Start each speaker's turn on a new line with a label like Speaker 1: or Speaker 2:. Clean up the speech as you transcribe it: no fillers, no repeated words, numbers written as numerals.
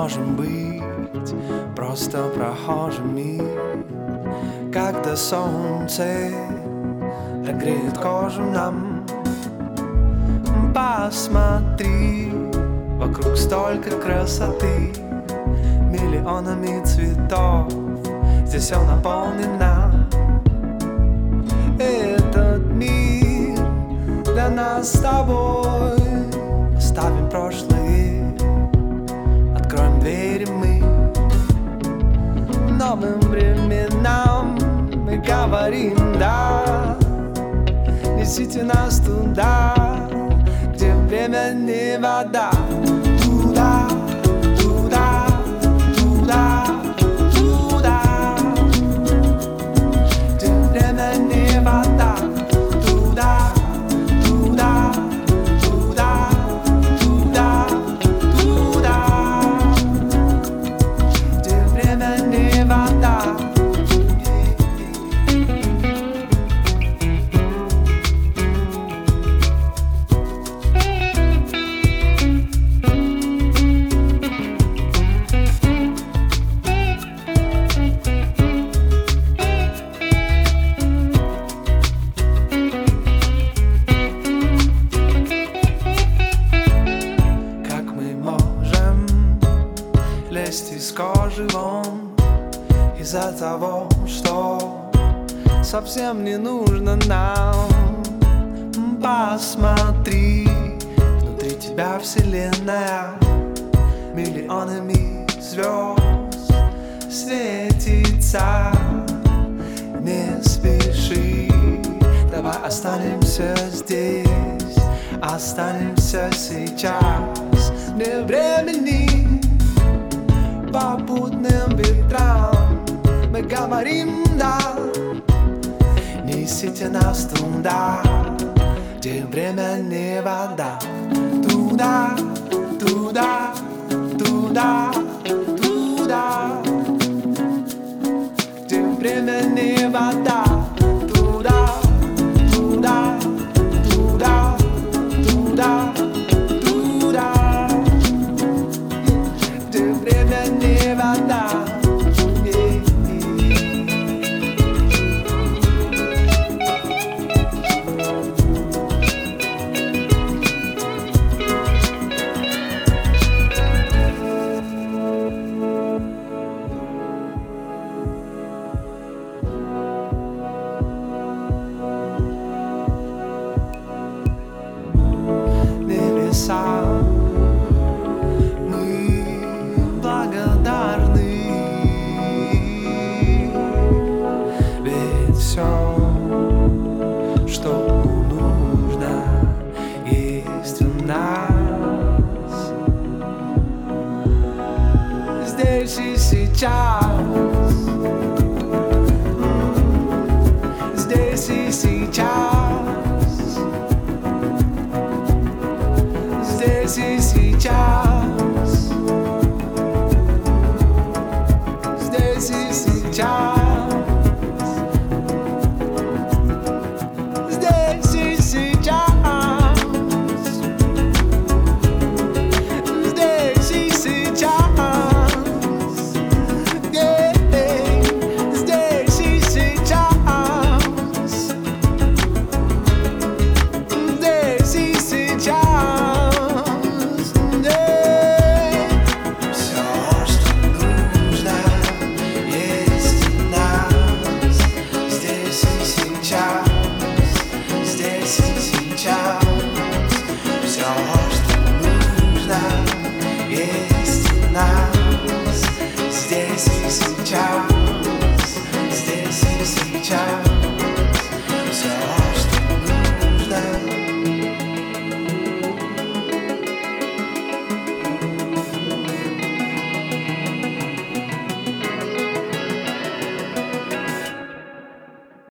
Speaker 1: можем быть просто прохожими, когда солнце греет кожу нам. Посмотри, вокруг столько красоты, миллионами цветов, здесь все наполнено. Этот мир для нас с тобой. Оставим прошлое, откроем двери мы новым временам. Мы говорим да, несите нас туда, где время не вода. Туда, туда, туда, туда, где время не вода. Туда, туда, туда, туда, туда, где время не вода. Лезть из кожи вон из-за того, что совсем не нужно нам. Посмотри, внутри тебя вселенная миллионами звезд светится. Не спеши, давай останемся здесь, останемся сейчас. Не времени попутным ветрам мы говорим да, несите нас туда, где время не вода. Туда, туда, туда, туда, где время не вода. Туда, туда, туда, туда, туда, где время не вода. Мы благодарны, ведь все, что нужно, есть у нас здесь и сейчас, здесь и сейчас. Здесь и сейчас.